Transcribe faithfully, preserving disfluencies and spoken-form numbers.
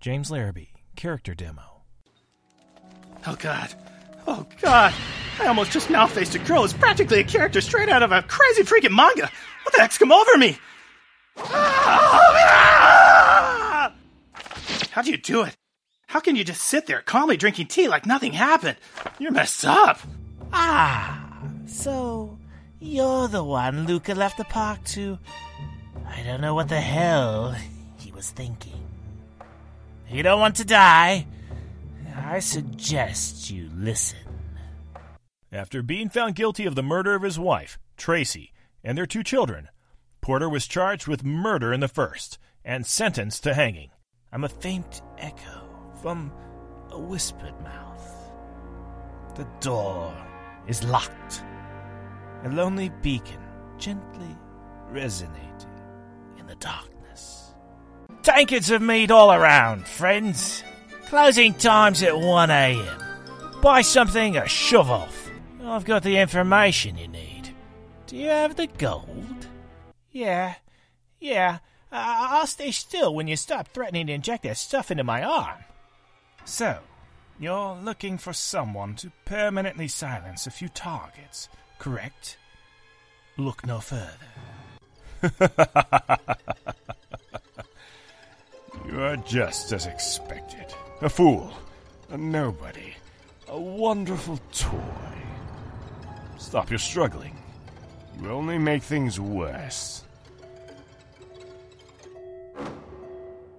James Larrabee, character demo. Oh god. Oh god. I almost just now faced a girl who's practically a character straight out of a crazy freaking manga. What the heck's come over me? Ah! How do you do it? How can you just sit there calmly drinking tea like nothing happened? You're messed up. Ah, so you're the one Luca left the park to. I don't know what the hell he was thinking. You don't want to die? I suggest you listen. After being found guilty of the murder of his wife, Tracy, and their two children, Porter was charged with murder in the first and sentenced to hanging. I'm a faint echo from a whispered mouth. The door is locked. A lonely beacon gently resonating in the darkness. Tankards of mead all around, friends. Closing time's at one a.m. Buy something or shove off. I've got the information you need. Do you have the gold? Yeah, yeah. Uh, I'll stay still when you stop threatening to inject that stuff into my arm. So, you're looking for someone to permanently silence a few targets, correct? Look no further. You are just as expected. A fool, a nobody, a wonderful toy. Stop your struggling. You only make things worse.